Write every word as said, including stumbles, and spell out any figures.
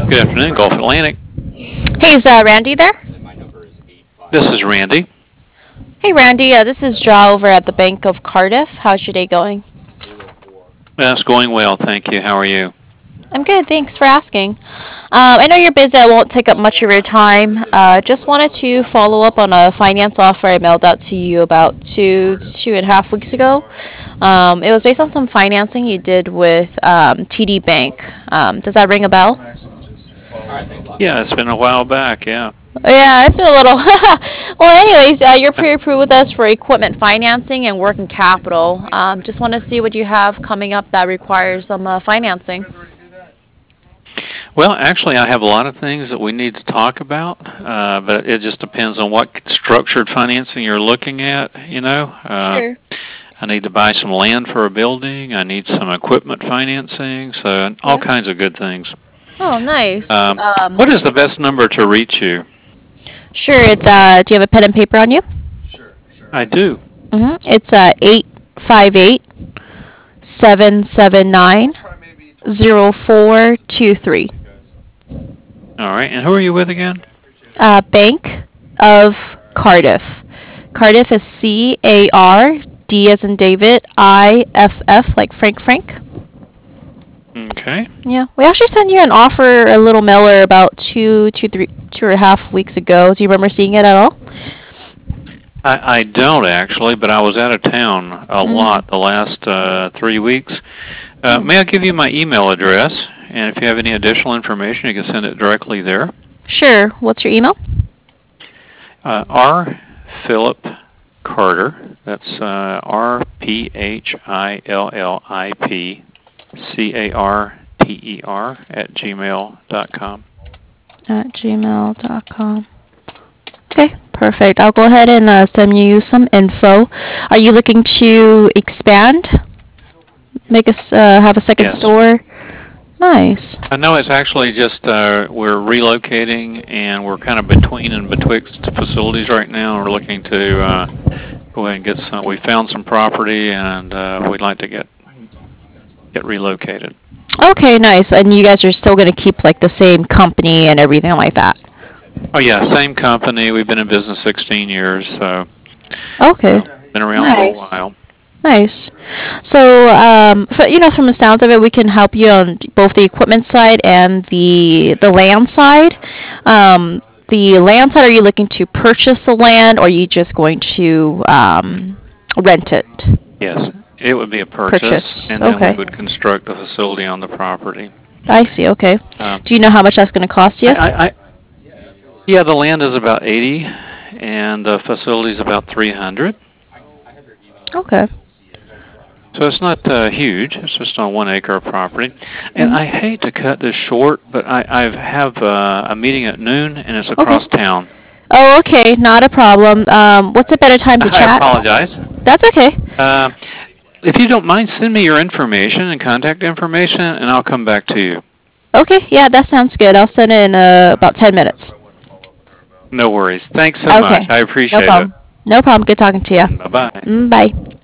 Good afternoon, Gulf Atlantic. Hey, is uh, Randy there? This is Randy. Hey, Randy. Uh, this is Draw over at the Bank of Cardiff. How's your day going? That's going well, thank you. How are you? I'm good. Thanks for asking. Um, I know you're busy. I won't take up much of your time. Uh, just wanted to follow up on a finance offer I mailed out to you about two, two and a half weeks ago. Um, it was based on some financing you did with um, T D Bank. Um, does that ring a bell? Yeah, it's been a while back, yeah. Yeah, it's been a little. Well, anyways, uh, you're pre-approved with us for equipment financing and working capital. Um, just want to see what you have coming up that requires some uh, financing. Well, actually, I have a lot of things that we need to talk about, uh, but it just depends on what structured financing you're looking at, you know. Uh, Sure. I need to buy some land for a building. I need some equipment financing, so all Yeah. kinds of good things. Oh, nice. Um, Um, what is the best number to reach you? sure. It's uh. Do you have a pen and paper on you? I do. Mm-hmm. It's uh eight five eight seven seven nine zero four two three. All right, and who are you with again? Uh, Bank of Cardiff. Cardiff is C A R D as in David I F F like Frank Frank. Okay. Yeah, we actually sent you an offer, a little mailer about two, two, three, two and a half weeks ago. Do you remember seeing it at all? I, I don't actually, but I was out of town a Mm. lot the last uh, three weeks. Uh, may I give you my email address? And if you have any additional information, you can send it directly there. Sure. What's your email? Uh, R. Philip Carter. That's uh, R P H I L L I P C A R T E R at gmail dot com. At gmail dot com. Okay, perfect. I'll go ahead and uh, send you some info. Are you looking to expand? Make us uh, have a second Yes. store? Nice. I know it's actually just uh, we're relocating and we're kind of between and betwixt facilities right now. We're looking to uh, go ahead and get some. We found some property and uh, we'd like to get get relocated. Okay, nice. And you guys are still going to keep like the same company and everything like that? Oh yeah, same company. We've been in business sixteen years, so Okay. been around Nice. for a while. Nice. So, um, for, you know, from the sounds of it, we can help you on both the equipment side and the the land side. Um, the land side, are you looking to purchase the land, or are you just going to um, rent it? Yes, it would be a purchase, Purchase. and then Okay. we would construct a facility on the property. I see. Okay. Um, Do you know how much that's going to cost you? I, I, I, yeah, the land is about eighty, and the facility is about three hundred. Okay. So it's not uh, huge. It's just on one acre of property. And Mhm. I hate to cut this short, but I, I have uh, a meeting at noon, and it's Okay. across town. Oh, okay. Not a problem. Um, what's a better time to I chat? apologize. That's okay. Uh, if you don't mind, send me your information and contact information, and I'll come back to you. Okay. Yeah, that sounds good. I'll send it in uh, about ten minutes. No worries. Thanks so Okay. much. I No appreciate problem. No problem. Good talking to you. it. Bye-bye. Mm, bye.